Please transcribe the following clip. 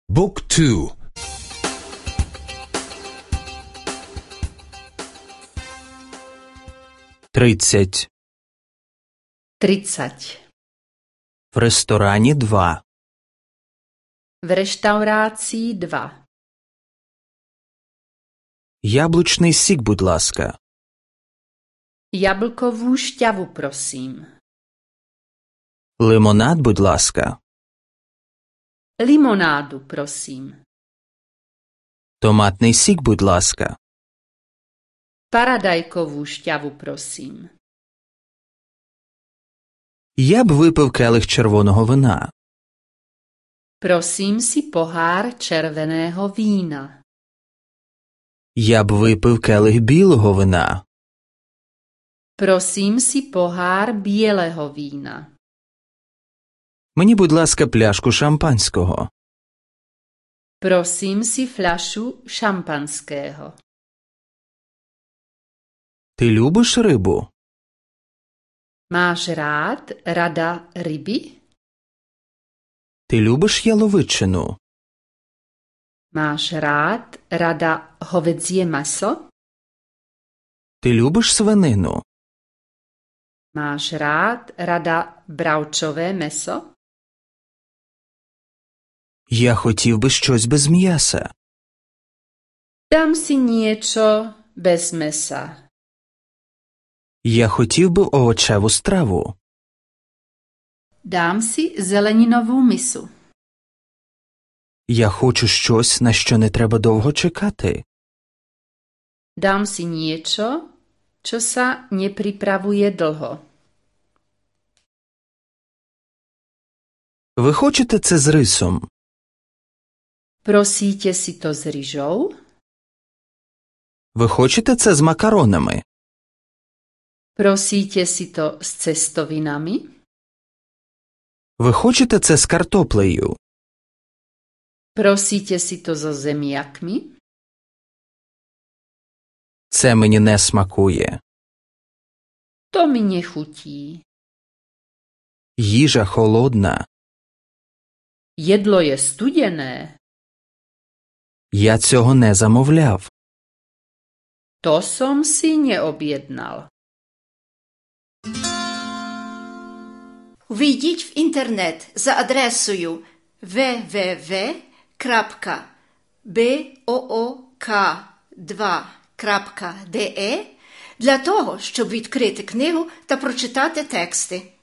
Book 2. 30. 30. В ресторані 2. V reštaurácii 2. Яблучний сік, будь ласка. Jablkovú šťavu, prosím. Лимонад, будь ласка. Limonádu, prosím. Томатний сік, будь ласка. Paradajkovú šťavu, prosím. Я б випив келих червоного вина. Prosím si pohár červeného vína. Я б випив келих білого вина. Prosím si pohár bieleho vína. Мені, будь ласка, пляшку шампанського. Prosím si fľašu šampanského. Ти любиш рибу? Máš rada ryby? Ти любиш яловичину? Máš rada hovädzie mäso? Ти любиш свинину? Máš rada bravčové mäso? Я хотів би щось без м'яса. Dám si niečo bez mäsa. Я хотів би овочеву страву. Dám si zeleninovú misu. Я хочу щось, на що не треба довго чекати. Dám si niečo, čo sa nepripravuje dlho. Ви хочете це з рисом? Prosíte si to s ryžou? Ви хочете це з макаронами? Prosíte si to s cestovinami? Ви хочете це з картоплею? Prosíte si to so zemiakmi? Це мені не смакує. To mi nechutí. Їжа холодна. Jedlo je studené. Я цього не замовляв. To som si neobjednal. Ввійдіть в інтернет за адресою www.book2.de для того, щоб відкрити книгу та прочитати тексти.